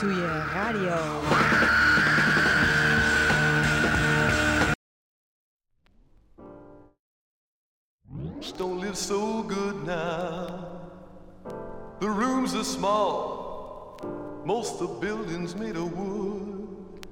Ratatouille Radio. Don't live so good now. The rooms are small. Most of the buildings made of wood.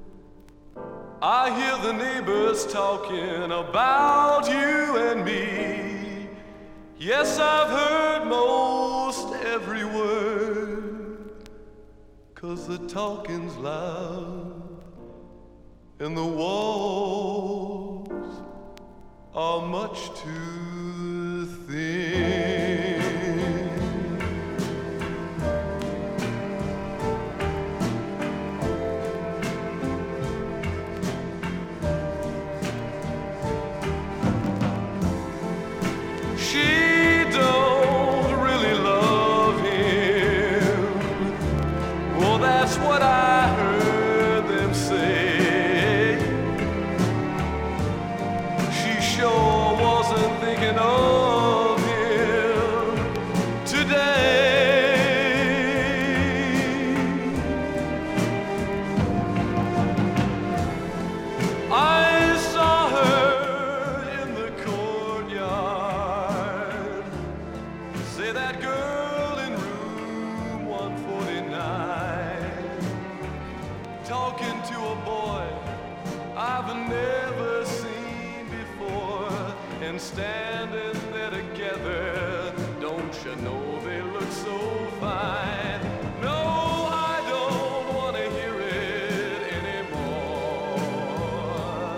I hear the neighbors talking about you and me. Yes, I've heard most every word, 'cause the talking's loud and the walls are much too thin. She don't really love him. Well, that's what I heard them say. She sure wasn't thinking of him today. I saw her in the courtyard. Say that girl in room 149, talking to a boy I've never seen before, and standing there together. Don't you know they look so fine? No, I don't want to hear it anymore.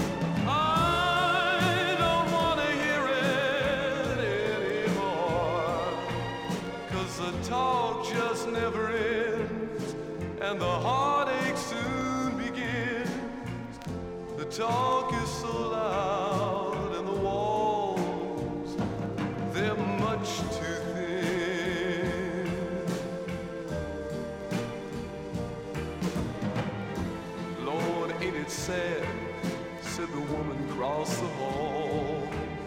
I don't want to hear it anymore, 'cause the talk just never ends, and the heartache soon begins. The talk is so loud and the walls, they're much too thin. Lord, ain't it sad, said the woman across the hall,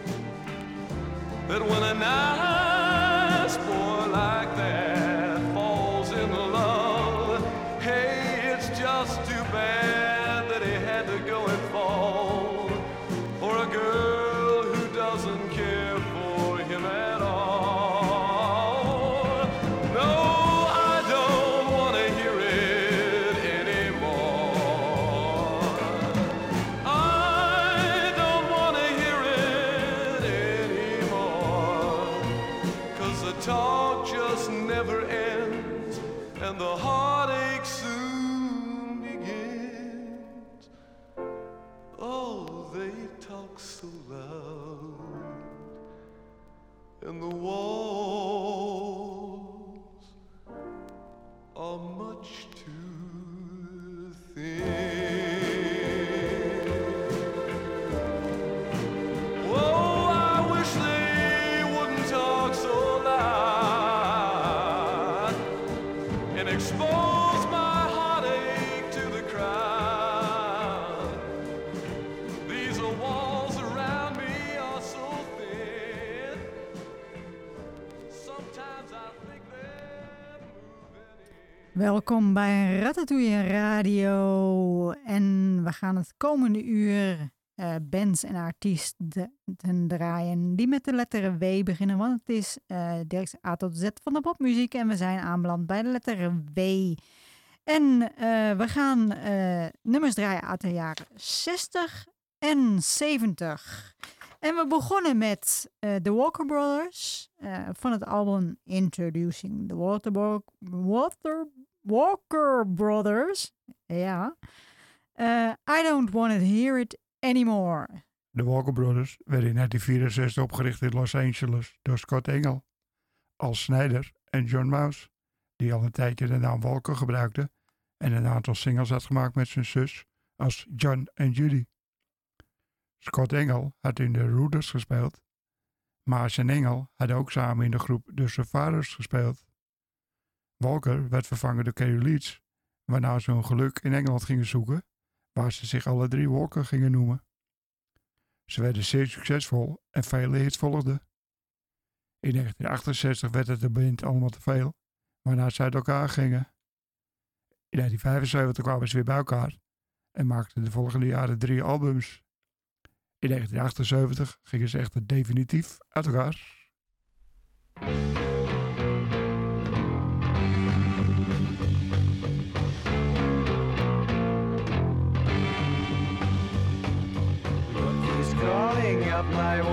that when a nice boy like that falls in love, hey, it's just too bad that he had to go and fall for a girl who doesn't care for him at all. No, I don't want to hear it anymore. I don't want to hear it anymore, 'cause the talk just never ends, and the heartache soon begins. Oh, they talk so loud, and the walls are much too thin. Oh, I wish they wouldn't talk so loud and expose my heartache to the crowd. These walls around me are so thin. Sometimes I think they're moving in. Welkom bij Ratatouille Radio. En we gaan het komende uur bands en artiesten draaien die met de letter W beginnen. Want het is Dirk's A tot Z van de popmuziek en we zijn aanbeland bij de letter W. En we gaan nummers draaien uit de jaren 60 en 70. En we begonnen met The Walker Brothers van het album Introducing the Walker Brothers. Ja. I Don't Want to Hear It Anymore. De Walker Brothers werden in 1964 opgericht in Los Angeles door Scott Engel, Al Snyder en John Mouse, die al een tijdje de naam Walker gebruikte en een aantal singles had gemaakt met zijn zus als John en Judy. Scott Engel had in de Rooters gespeeld, Maas en Engel hadden ook samen in de groep The Survivors gespeeld. Walker werd vervangen door Kerry Leeds, waarna ze hun geluk in Engeland gingen zoeken, waar ze zich alle drie Walker gingen noemen. Ze werden zeer succesvol en vele hits volgden. In 1968 werd het de band allemaal te veel, waarna ze uit elkaar gingen. In 1975 kwamen ze weer bij elkaar en maakten de volgende jaren 3 albums. In 1978 gingen ze echter definitief uit elkaar. Crawling up my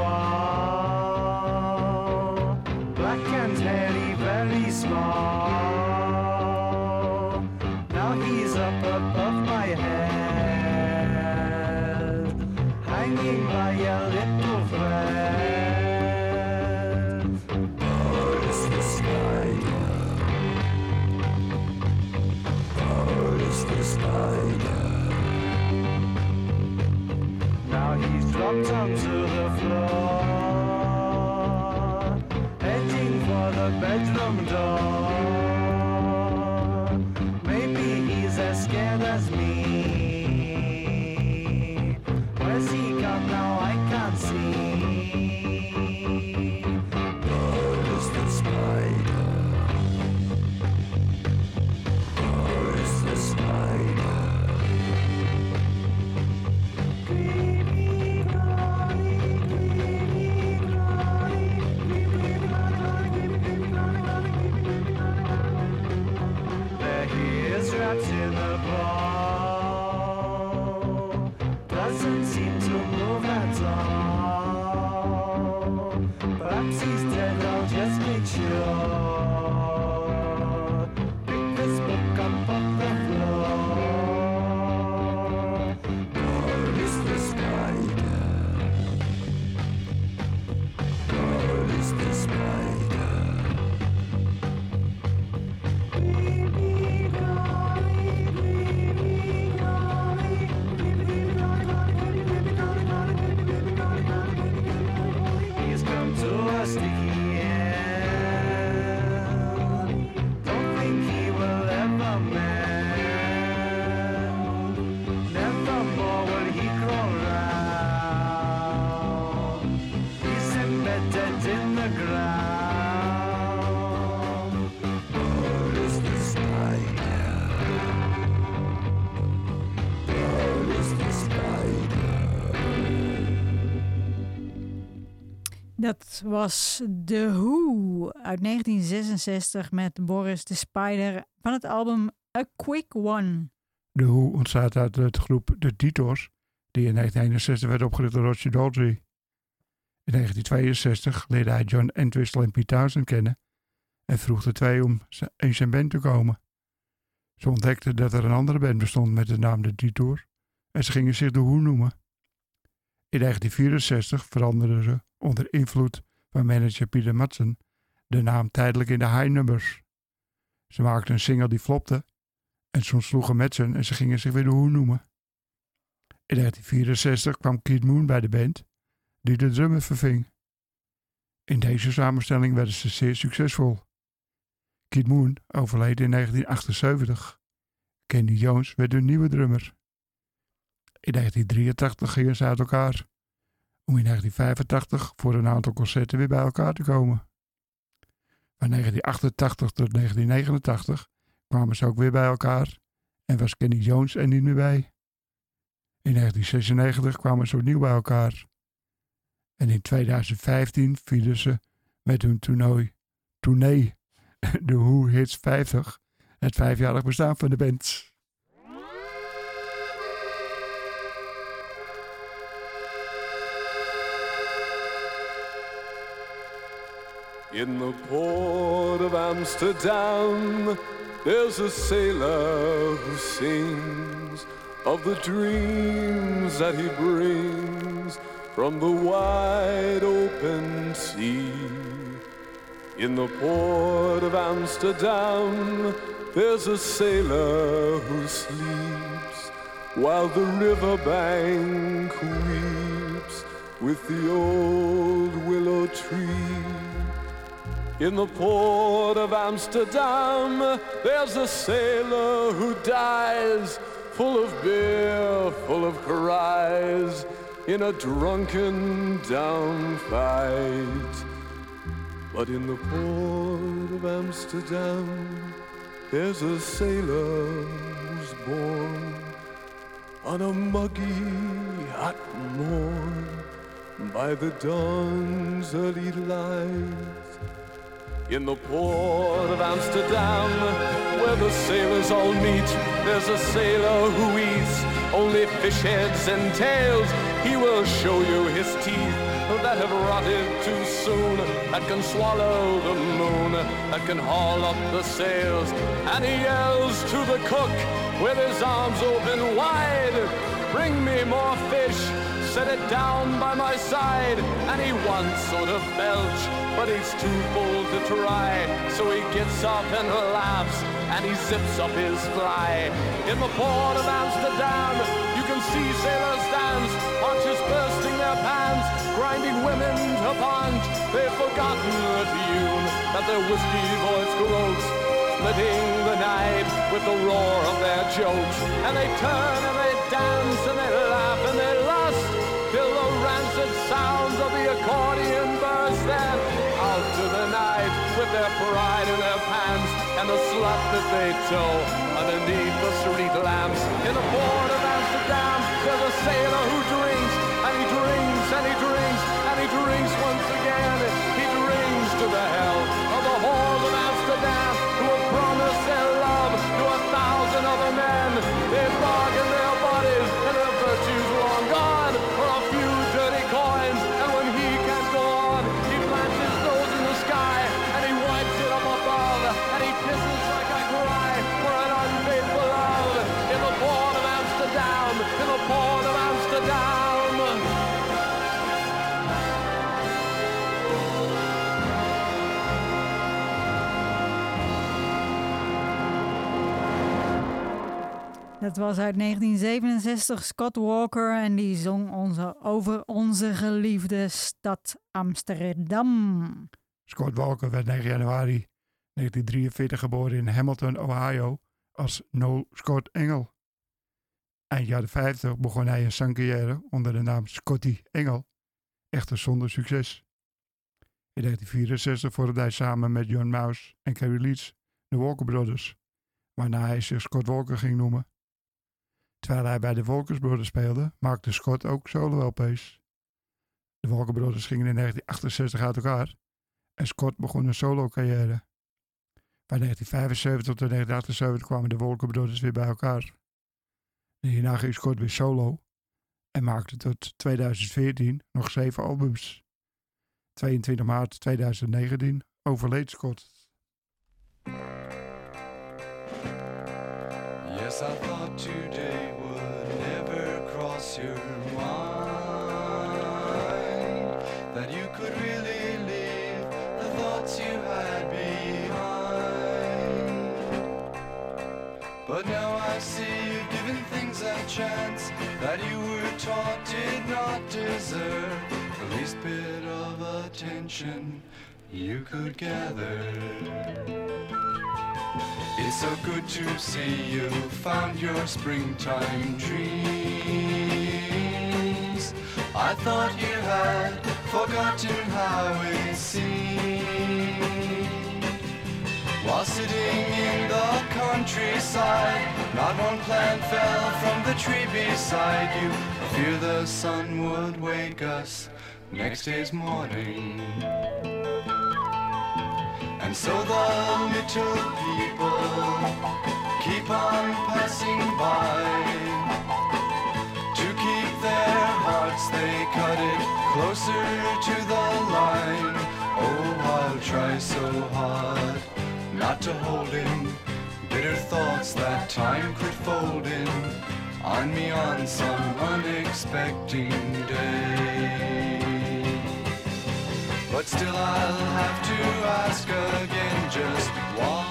wall, black and hairy, very small. Now he's up above my head, hanging by a little thread. Oh, it's the spider. Oh, it's the spider. Now he's dropped onto the floor, heading for the bedroom door. Maybe he's as scared as me. Where's he gone now? I can't see. Oh, it's the spider. Oh, it's the spider. Trapped in the ball, doesn't seem to move at all. Perhaps he's dead, I'll just make sure. Pick this book up off the floor. Oh, it's the spider. Oh, it's the spider. Dat was The Who uit 1966 met Boris the Spider van het album A Quick One. The Who ontstaat uit de groep The Detours, die in 1961 werd opgericht door Roger Daltrey. In 1962 leerde hij John Entwistle en Pete Townshend kennen en vroeg de twee om in zijn band te komen. Ze ontdekten dat er een andere band bestond met de naam The Detours en ze gingen zich The Who noemen. In 1964 veranderden ze onder invloed van manager Peter Madsen de naam tijdelijk in de High Numbers. Ze maakten een single die flopte en soms sloegen Madsen en ze gingen zich weer The Who noemen. In 1964 kwam Keith Moon bij de band, die de drummer verving. In deze samenstelling werden ze zeer succesvol. Keith Moon overleed in 1978. Kenny Jones werd de nieuwe drummer. In 1983 gingen ze uit elkaar, om in 1985 voor een aantal concerten weer bij elkaar te komen. Van 1988 tot 1989 kwamen ze ook weer bij elkaar en was Kenny Jones er niet meer bij. In 1996 kwamen ze opnieuw bij elkaar. En in 2015 vielen ze met hun tournee The Who Hits 50, het 5-jarig bestaan van de band. In the port of Amsterdam, there's a sailor who sings of the dreams that he brings from the wide open sea. In the port of Amsterdam, there's a sailor who sleeps while the riverbank weeps with the old willow tree. In the port of Amsterdam, there's a sailor who dies, full of beer, full of cries, in a drunken down fight. But in the port of Amsterdam, There's a sailor who's born on a muggy, hot morn by the dawn's early light. In the port of Amsterdam, where the sailors all meet, there's a sailor who eats only fish heads and tails. He will show you his teeth that have rotted too soon, that can swallow the moon, that can haul up the sails. And he yells to the cook with his arms open wide, bring me more fish, set it down by my side. And he wants sort of belch, but he's too full to try, so he gets up and laughs, and he zips up his fly. In the port of Amsterdam, you can see sailors dance, archers bursting their pants, grinding women to punch. They've forgotten the tune that their whiskey voice gloats, splitting the night with the roar of their jokes. And they turn and they dance and they laugh and they lust, till the rancid sounds of the accordion burst. Then out to the night with their pride in their pants and the slut that they tow underneath the street lamps. In the port of Amsterdam, there's a sailor who drinks, and he drinks, and he drinks, and he drinks once again. He drinks to the health of the whores of Amsterdam, who have promised their love to 1,000 other men. They bargain their bodies and their virtues long gone for a few dirty coins. And when he can't go on, he plants his nose in the sky, and he wipes it up above, and he pisses like a cry for an unfaithful love. In the port of Amsterdam, in the port of Amsterdam. Dat was uit 1967, Scott Walker, en die zong over onze geliefde stad Amsterdam. Scott Walker werd 9 januari 1943 geboren in Hamilton, Ohio, als Noel Scott Engel. Eind jaren 50 begon hij een zangcarrière onder de naam Scotty Engel, echter zonder succes. In 1964 vormde hij samen met John Mouse en Carrie Leeds de Walker Brothers, waarna hij zich Scott Walker ging noemen. Terwijl hij bij de Walker Brothers speelde, maakte Scott ook solo-LP's. De Walker Brothers gingen in 1968 uit elkaar en Scott begon een solo-carrière. Van 1975 tot 1978 kwamen de Walker Brothers weer bij elkaar. Hierna ging Scott weer solo en maakte tot 2014 nog 7 albums. 22 maart 2019 overleed Scott. Yes, I thought today would never cross your mind, that you could really leave the thoughts you had behind. But now I see you've given things a chance that you were taught did not deserve the least bit of attention you could gather. It's so good to see you found your springtime dreams. I thought you had forgotten how it seemed. While sitting in the countryside, not one plant fell from the tree beside you. I fear the sun would wake us next day's morning. And so the little people keep on passing by. To keep their hearts, they cut it closer to the line. Oh, I'll try so hard not to hold in bitter thoughts that time could fold in on me on some unexpected day. But still I'll have to ask again just why.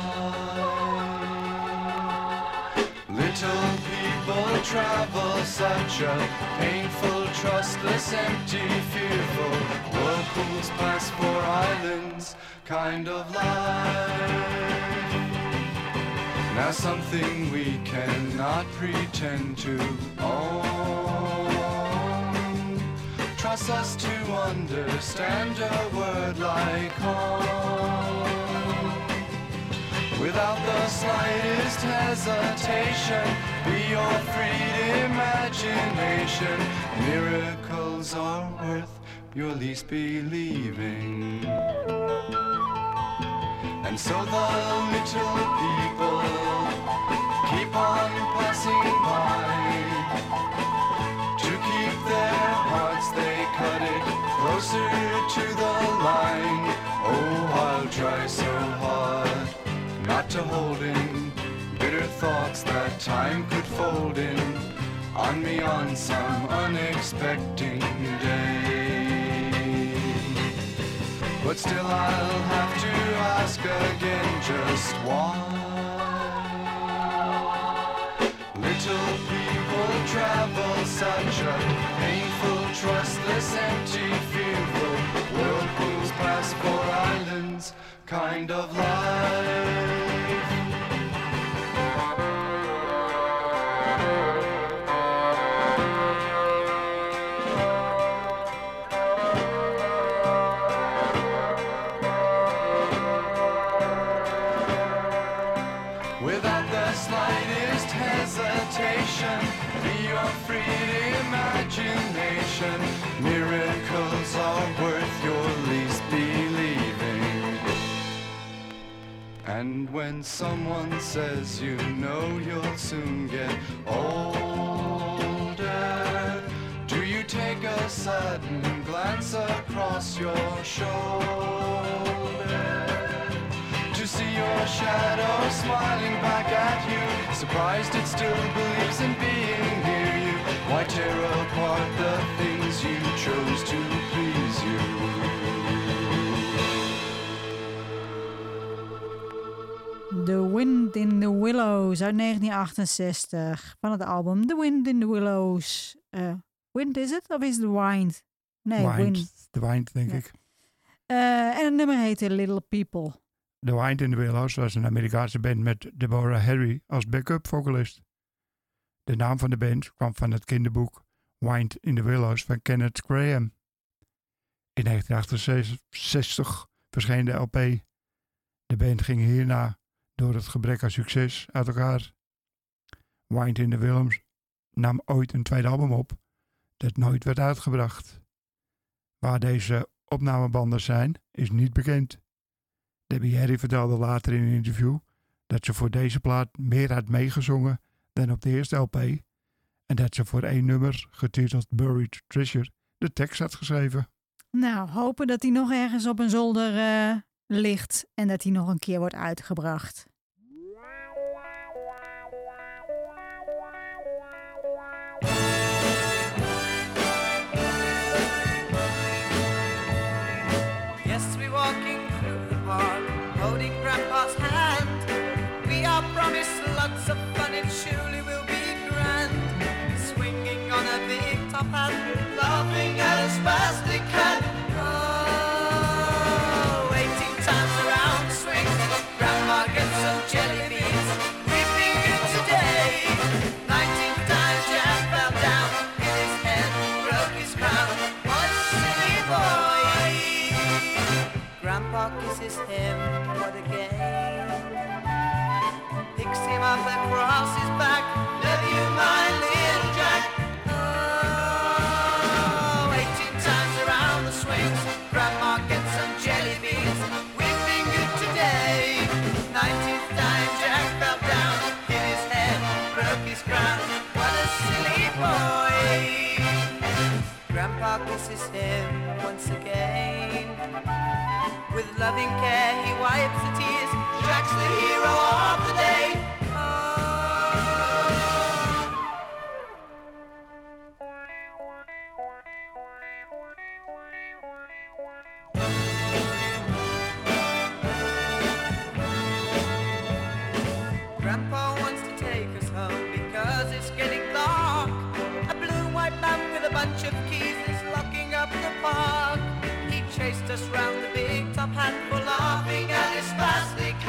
Little people travel such a painful, trustless, empty, fearful, whirlpools pass for islands kind of life. Now something we cannot pretend to own. Trust us to understand a word like home. without the slightest hesitation. Be your free imagination. Miracles are worth your least believing. And so the little people keep on passing by. To keep their hearts, they cut it closer to the line. Oh, I'll try so hard not to hold in bitter thoughts that time could fold in on me on some unexpected day. But still I'll have to ask again just why little people travel such a painful, trustless, empty, fearful whirlpools pass for islands kind of life. Be your free imagination. Miracles are worth your least believing. And when someone says you know you'll soon get older, do you take a sudden glance across your shoulder to see your shadow smiling back at you, surprised it still believes in being near you? Why tear apart the things you chose to please you? The Wind in the Willows uit 1968 van het album The Wind in the Willows. Wind is het of is het Wind? Nee, Wind. The Wind, denk ik. En het nummer heette Little People. The Wind in the Willows was een Amerikaanse band met Deborah Harry als backup vocalist. De naam van de band kwam van het kinderboek Wind in the Willows van Kenneth Graham. In 1968 verscheen de LP. De band ging hierna door het gebrek aan succes uit elkaar. Wind in the Willows nam ooit een tweede album op dat nooit werd uitgebracht. Waar deze opnamebanden zijn is niet bekend. Debbie Harry vertelde later in een interview dat ze voor deze plaat meer had meegezongen dan op de eerste LP en dat ze voor één nummer, getiteld Buried Treasure, de tekst had geschreven. Nou, hopen dat hij nog ergens op een zolder ligt en dat hij nog een keer wordt uitgebracht. Holding Grandpa's hand, we are promised lots of fun. It surely will be grand. Swinging on a big top hat, laughing as fast as they can. Oh, 18 times around the swing. Grandma gets some jelly beans. We've been good today. 19 times Jack fell down, hit his head, broke his crown. What a silly boy! Grandpa kisses him. What a game. Picks him up across his back. Love you, my little Jack. Oh, 18 times around the swings. Grandma gets some jelly beans. We've been good today. 19th time Jack fell down, hit his head, broke his crown. What a silly boy. Grandpa kisses him once again. With loving care he wipes the tears. Jack's the hero of the day. Oh. Grandpa wants to take us home because it's getting dark. A blue and white lamp with a bunch of keys is locking up the park. He chased us round the big top hat for laughing at his fast they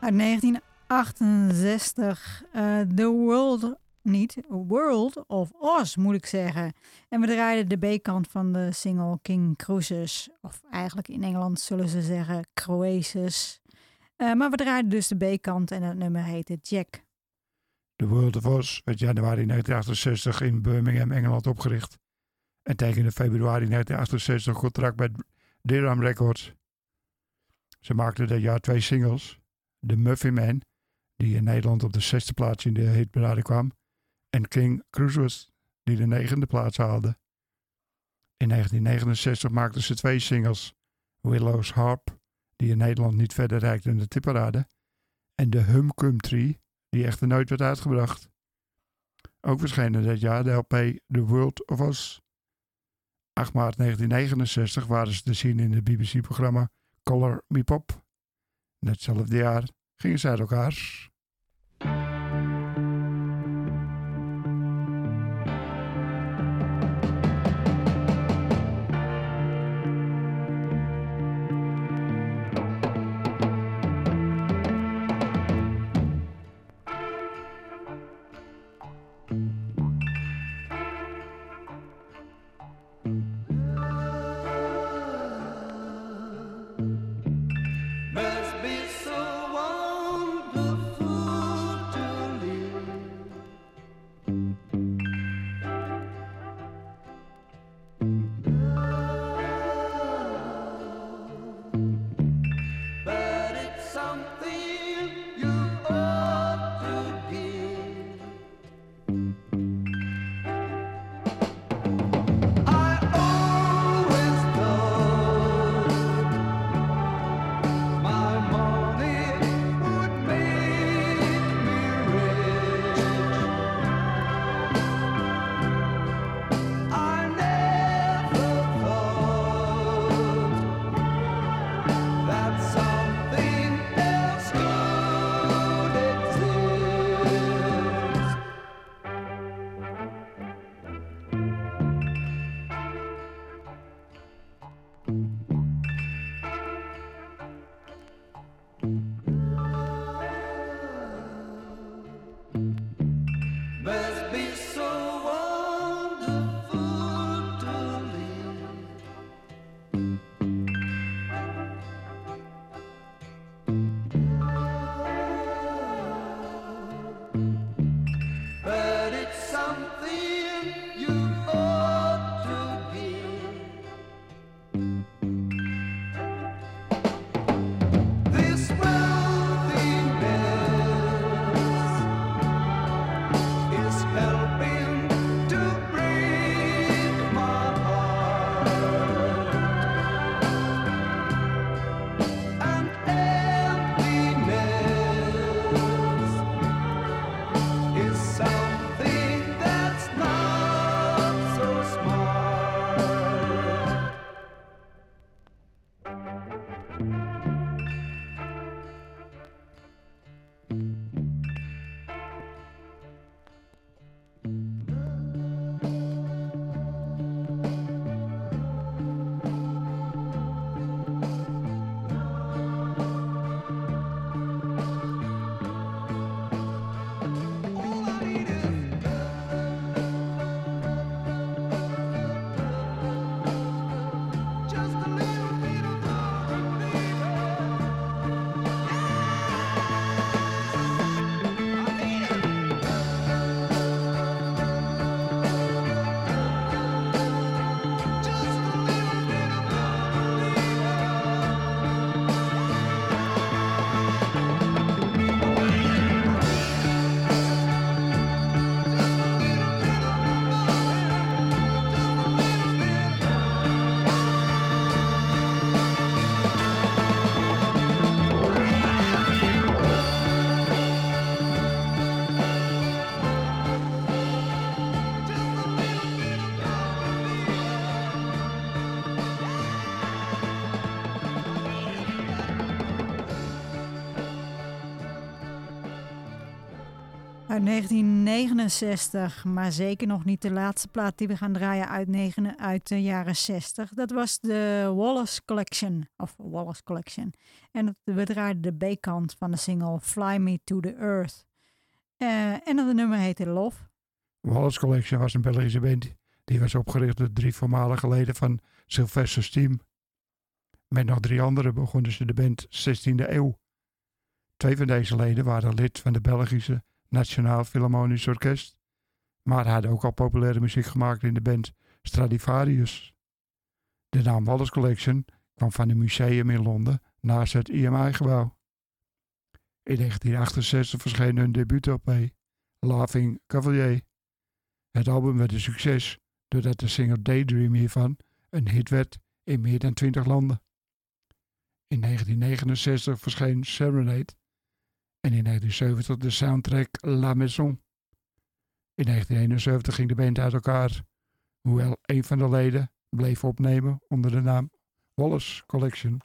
Uit 1968. World of Oz moet ik zeggen. En we draaiden de B-kant van de single King Cruises. Of eigenlijk in Engeland zullen ze zeggen Croesus. Maar we draaiden dus de B-kant en het nummer heette Jack. The World of Oz werd januari 1968 in Birmingham, Engeland opgericht. En tekende februari 1968 contract bij Dirham Records. Ze maakten dat jaar 2 singles. The Muffin Man, die in Nederland op de 6e plaats in de hitparade kwam. En King Cruises, die de 9e plaats haalde. In 1969 maakten ze 2 singles. Willow's Harp, die in Nederland niet verder reikte in de tipparade. En The Humcum-Tree, die echter nooit werd uitgebracht. Ook verschenen dat jaar de LP The World of Oz. 8 maart 1969 waren ze te zien in het BBC-programma Color Me Pop. Datzelfde jaar gingen ze uit elkaar. Must be so wonderful Uit 1969, maar zeker nog niet de laatste plaat die we gaan draaien uit de jaren 60. Dat was de Wallace Collection, of Wallace Collection. En we draaiden de B-kant van de single Fly Me to the Earth. En dat nummer heette Love. Wallace Collection was een Belgische band. Die was opgericht door 3 voormalige leden van Sylvester's Team. Met nog 3 anderen begonnen ze de band 16e eeuw. 2 van deze leden waren lid van de Belgische Nationaal Philharmonisch Orkest, maar hadden ook al populaire muziek gemaakt in de band Stradivarius. De naam Wallace Collection kwam van een museum in Londen naast het IMI-gebouw. In 1968 verscheen hun debuut-LP, Laughing Cavalier. Het album werd een succes doordat de single Daydream hiervan een hit werd in meer dan 20 landen. In 1969 verscheen Serenade en in 1970 de soundtrack La Maison. In 1971 ging de band uit elkaar, hoewel een van de leden bleef opnemen onder de naam Wallace Collection.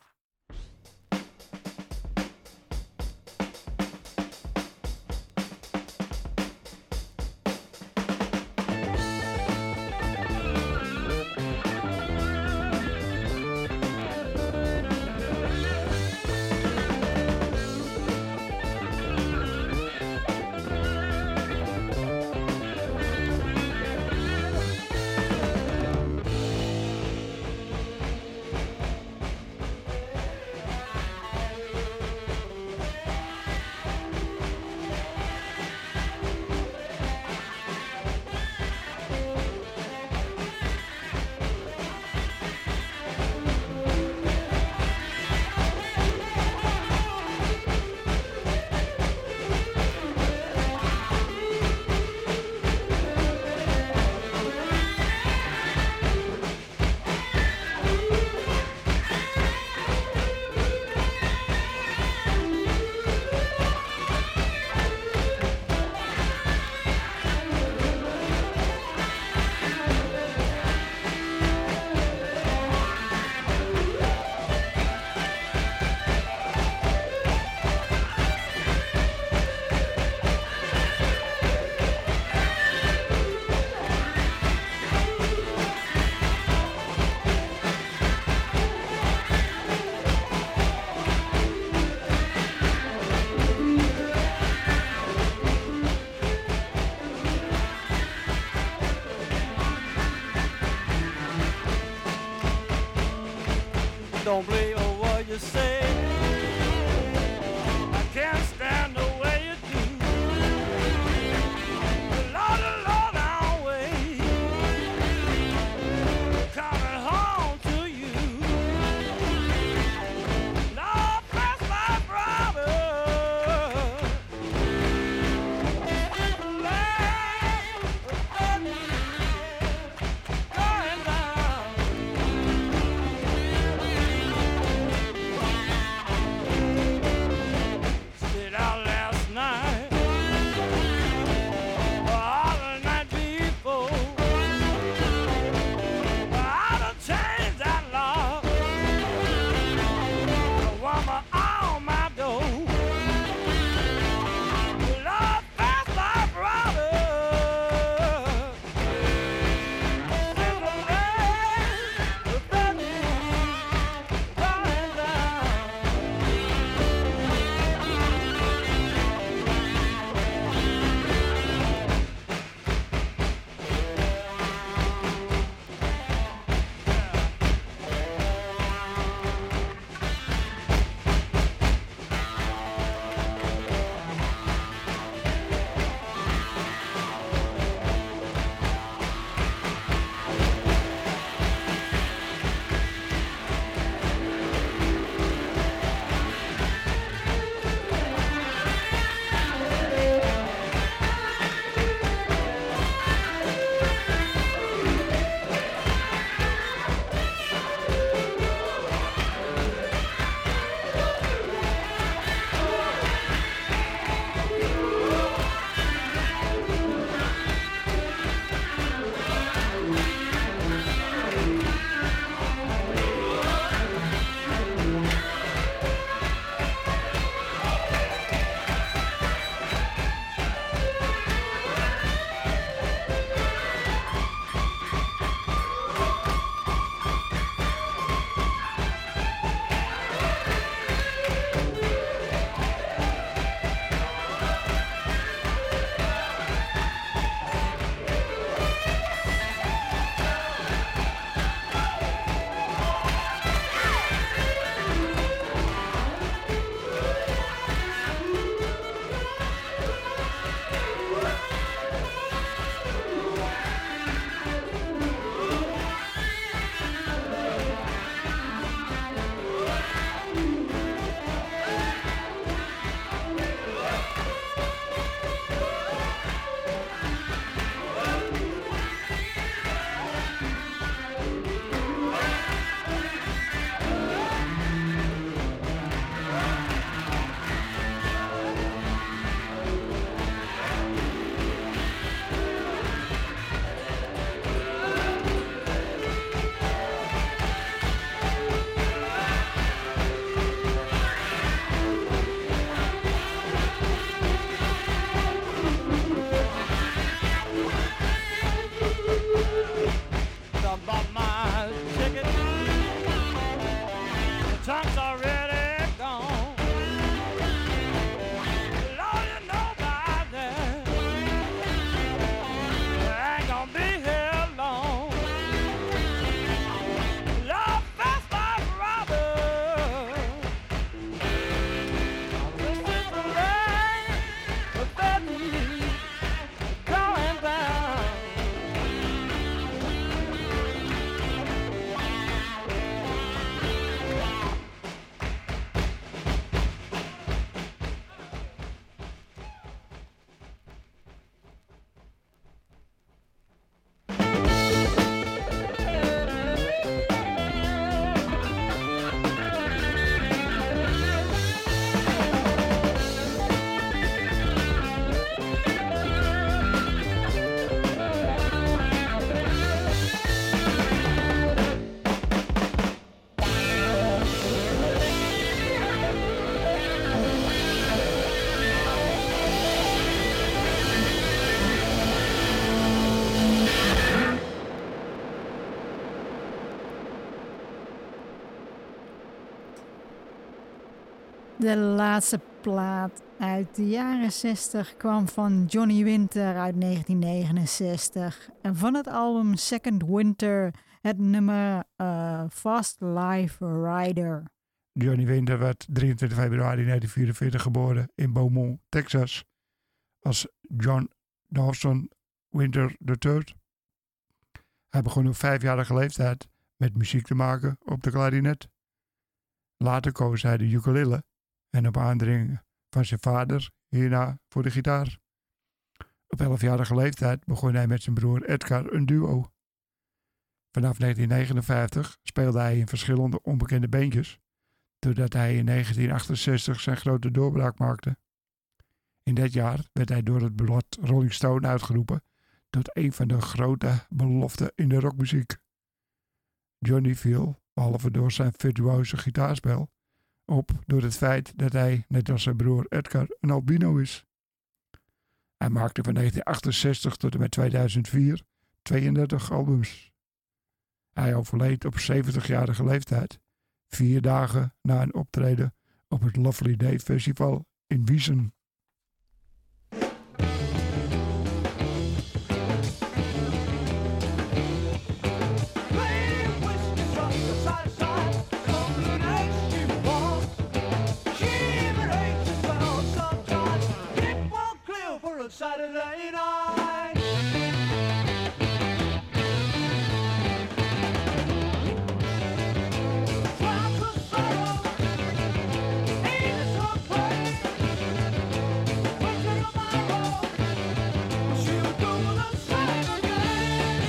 Don't believe what you say. I can't stand the way you do. Lord, Lord, I'll wait. Coming home to you. Lord, bless my brother. Going down. De laatste plaat uit de jaren 60 kwam van Johnny Winter uit 1969. En van het album Second Winter het nummer Fast Life Rider. Johnny Winter werd 23 februari 1944 geboren in Beaumont, Texas. Als John Dawson Winter III. Hij begon op 5-jarige leeftijd met muziek te maken op de klarinet. Later koos hij de ukulele en op aandringen van zijn vader hierna voor de gitaar. Op 11-jarige leeftijd begon hij met zijn broer Edgar een duo. Vanaf 1959 speelde hij in verschillende onbekende bandjes, totdat hij in 1968 zijn grote doorbraak maakte. In dat jaar werd hij door het blad Rolling Stone uitgeroepen tot een van de grote beloften in de rockmuziek. Johnny viel, behalve door zijn virtuoze gitaarspel, op door het feit dat hij, net als zijn broer Edgar, een albino is. Hij maakte van 1968 tot en met 2004 32 albums. Hij overleed op 70-jarige leeftijd, 4 dagen na een optreden op het Lovely Day Festival in Wiesen. Saturday night. Clouds of sorrow, angels of play. Winter tomorrow, she'll do the same again.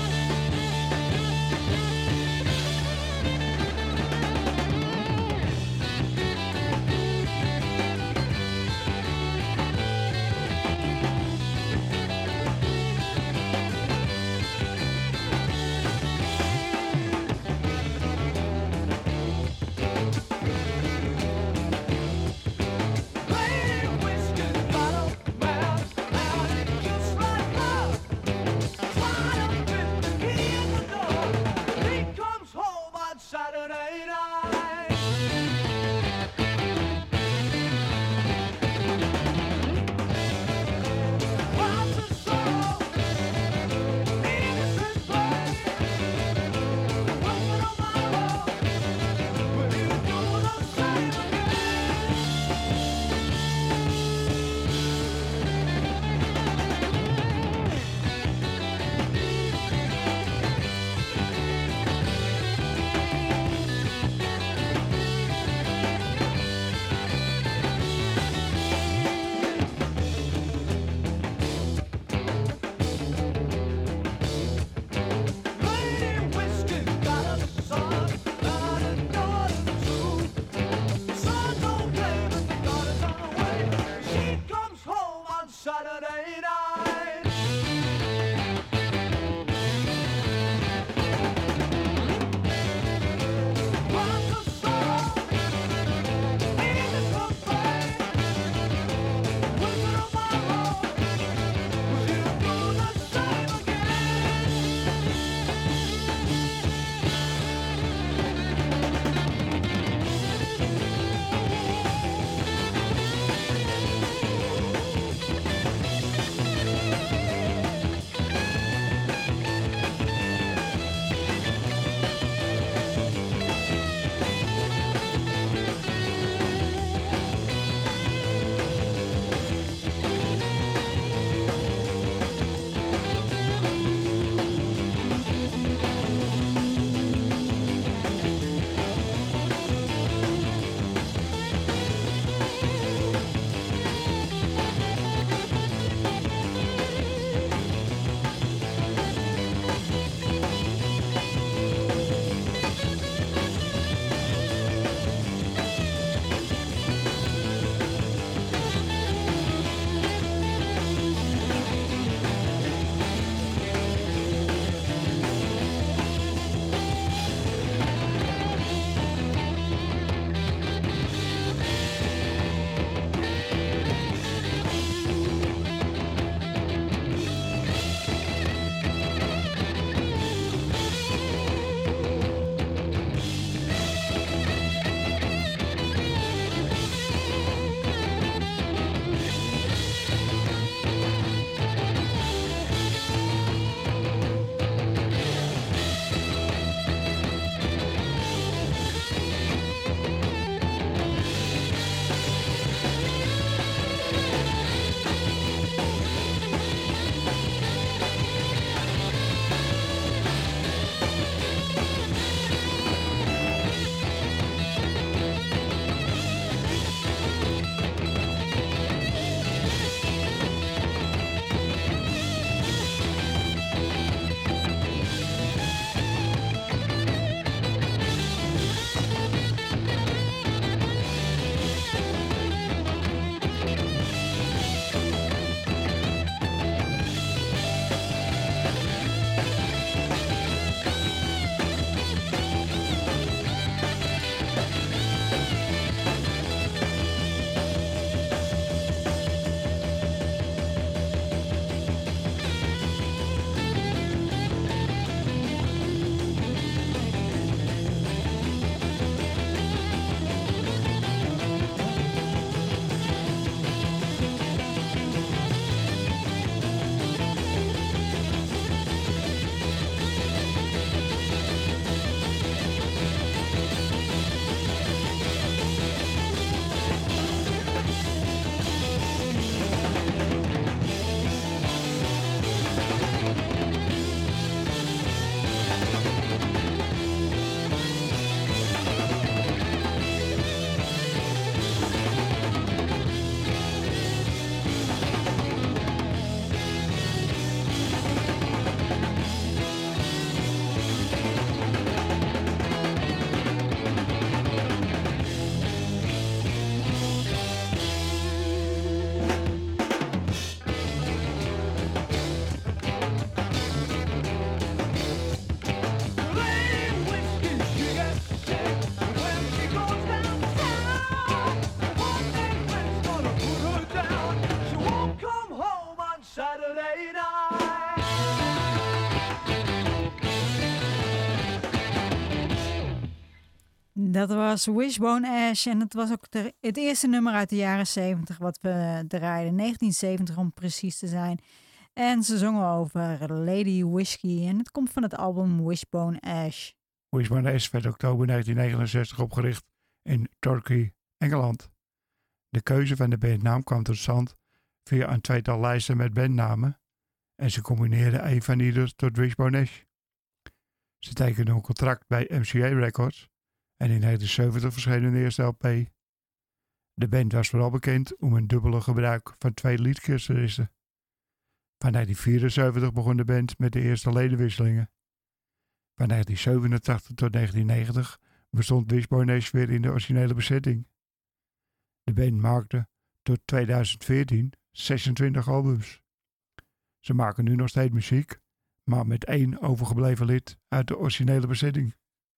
Dat was Wishbone Ash en het was ook het eerste nummer uit de jaren 70 wat we draaiden. 1970 om precies te zijn. En ze zongen over Lady Whiskey en het komt van het album Wishbone Ash. Wishbone Ash werd oktober 1969 opgericht in Torquay, Engeland. De keuze van de bandnaam kwam tot stand via een tweetal lijsten met bandnamen en ze combineerden een van ieder tot Wishbone Ash. Ze tekenden een contract bij MCA Records en in 1970 verscheen hun eerste LP. De band was vooral bekend om een dubbele gebruik van 2 leadgitaristen. Van 1974 begon de band met de eerste ledenwisselingen. Van 1987 tot 1990 bestond Wishbone Ash weer in de originele bezetting. De band maakte tot 2014 26 albums. Ze maken nu nog steeds muziek, maar met 1 overgebleven lid uit de originele bezetting.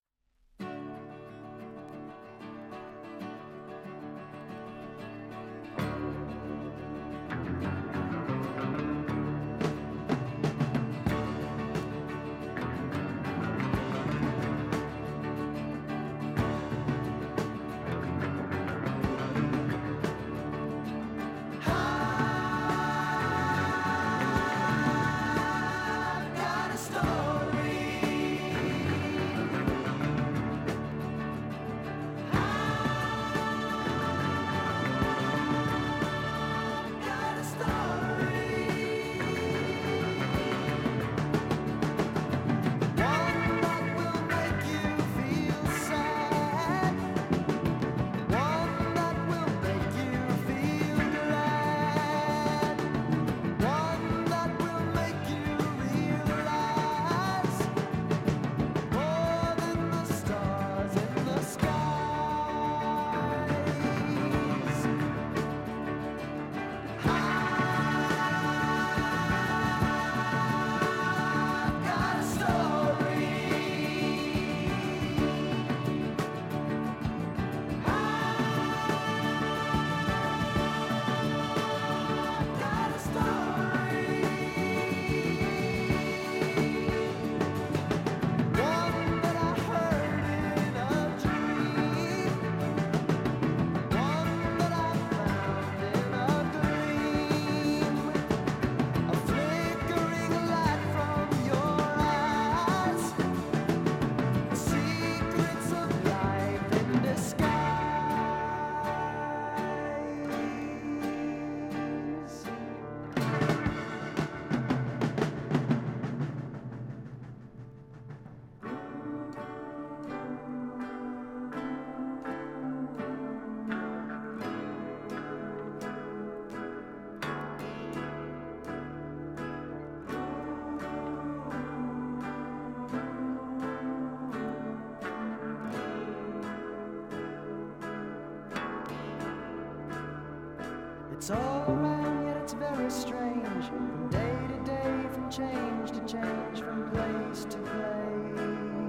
It's all around, yet it's very strange. From day to day, from change to change, from place to place.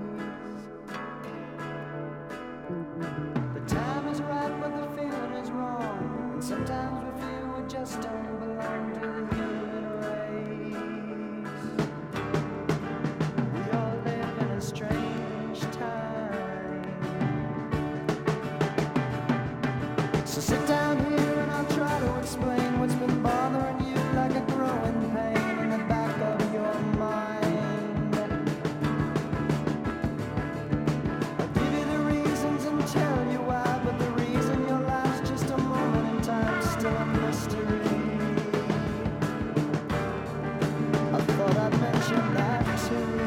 The time is right, but the feeling is wrong. And sometimes we feel we just don't belong to the human race. We all live in a strange time. So sit down here. Try to explain what's been bothering you like a growing pain in the back of your mind. I'll give you the reasons and tell you why, but the reason your life's just a moment in time, still a mystery. I thought I'd mention that to you.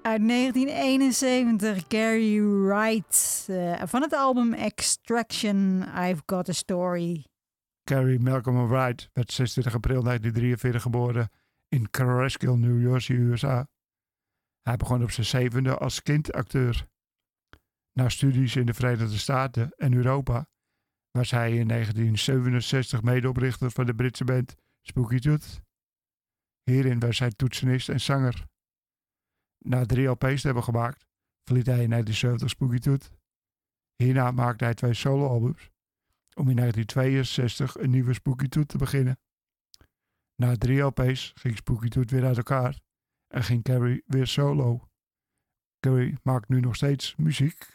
uit 1971, Gary Wright. Van het album Extraction, I've Got a Story. Gary Malcolm Wright werd 26 april 1943 geboren in Catskill, New Jersey, USA. Hij begon op zijn 7e als kindacteur. Na studies in de Verenigde Staten en Europa was hij in 1967 medeoprichter van de Britse band Spooky Tooth. Hierin was hij toetsenist en zanger. Na 3 LP's te hebben gemaakt, verliet hij in 1970 Spooky Tooth. Hierna maakte hij 2 soloalbums, om in 1962 een nieuwe Spooky Tooth te beginnen. Na 3 LP's ging Spooky Tooth weer uit elkaar en ging Gary weer solo. Gary maakt nu nog steeds muziek.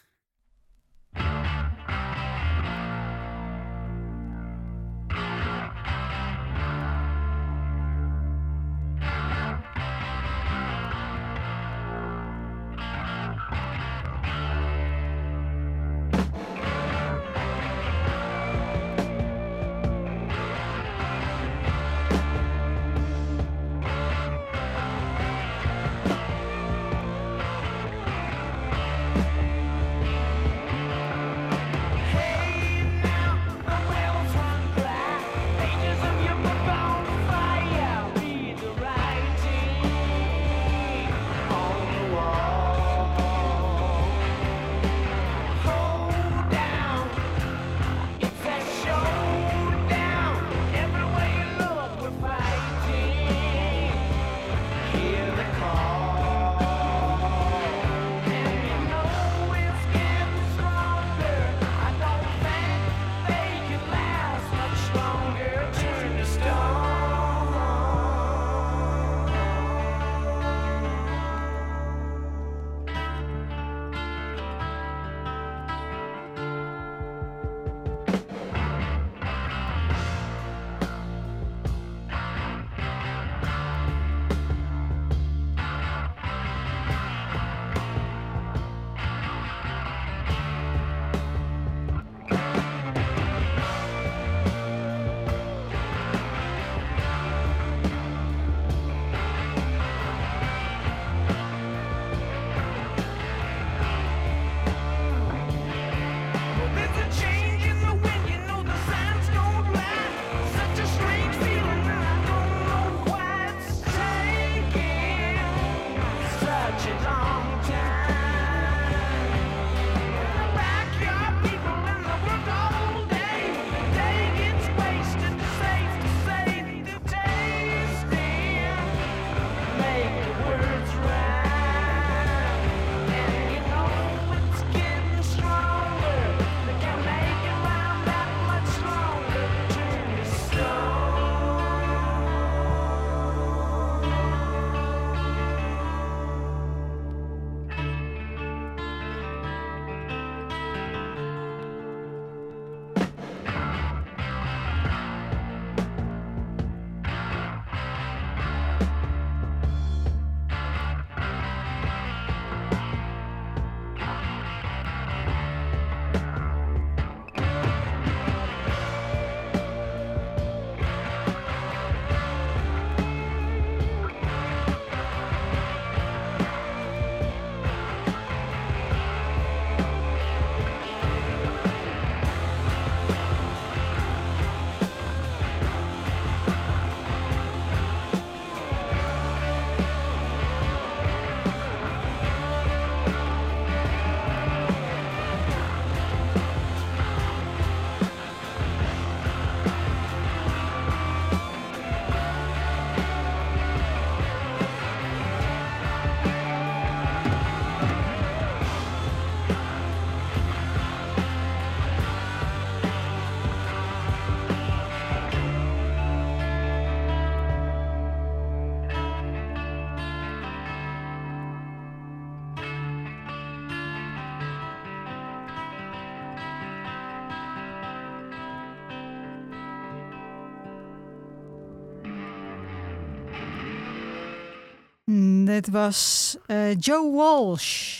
Dit was Joe Walsh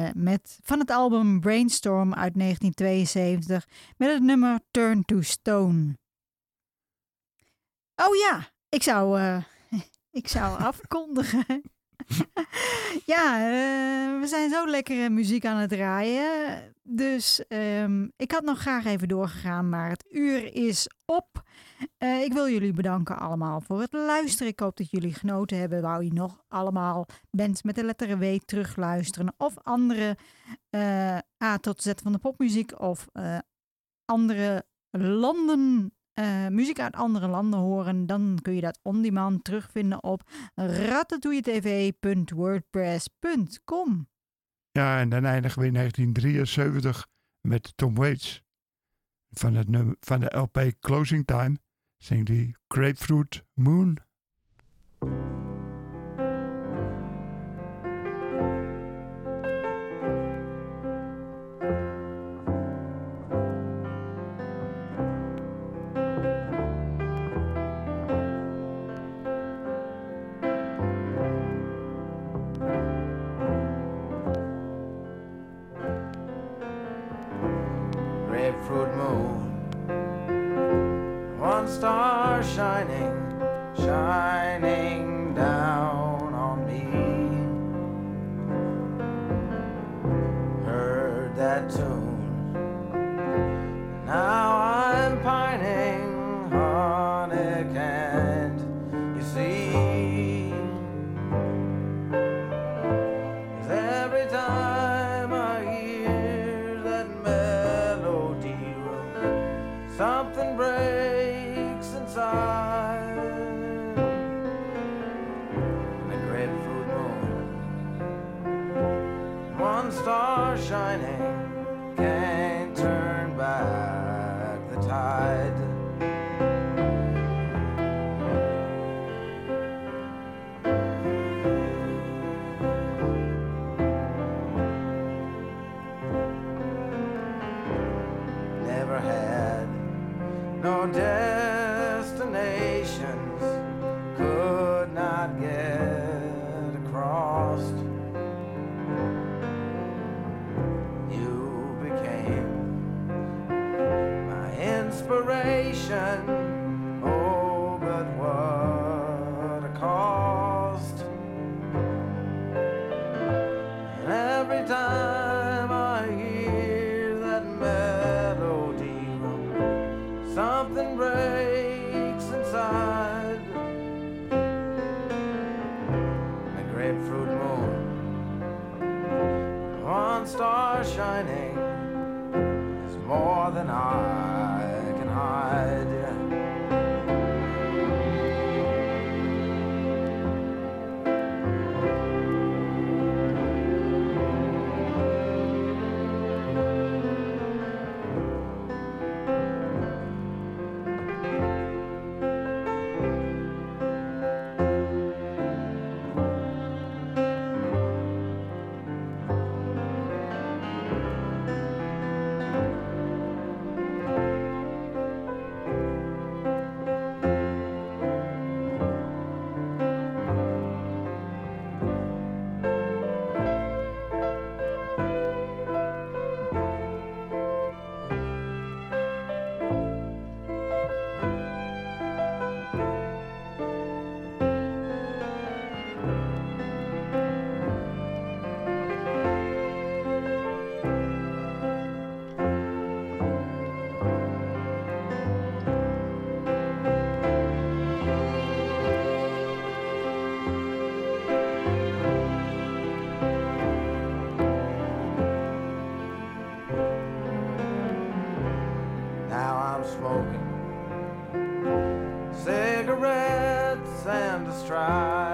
van het album Brainstorm uit 1972 met het nummer Turn to Stone. Oh ja, ik zou afkondigen. Ja, we zijn zo lekkere muziek aan het draaien. Dus ik had nog graag even doorgegaan, maar het uur is op. Ik wil jullie bedanken allemaal voor het luisteren. Ik hoop dat jullie genoten hebben. Wou je nog allemaal bands met de letter W terugluisteren of andere A tot Z van de popmuziek of andere landen, muziek uit andere landen horen, dan kun je dat on demand terugvinden op ratatouilletv.wordpress.com. Ja, en dan eindigen we in 1973 met Tom Waits. Van de LP Closing Time zingt hij Grapefruit Moon. Grapefruit moon, one star shining, shining down on me. Heard that tune, now I'm pining, honey, can't you see? 'Cause every time I hear that melody, something breaks inside. The grapefruit moon, one star shining, can't turn back the tide. Never had no destinations, could not get across. You became my inspiration, oh, but what a cost. And every time I hear that melody, something breaks inside. The grapefruit moon, one star shining, is more than I can hide. Now I'm smoking cigarettes and a stride.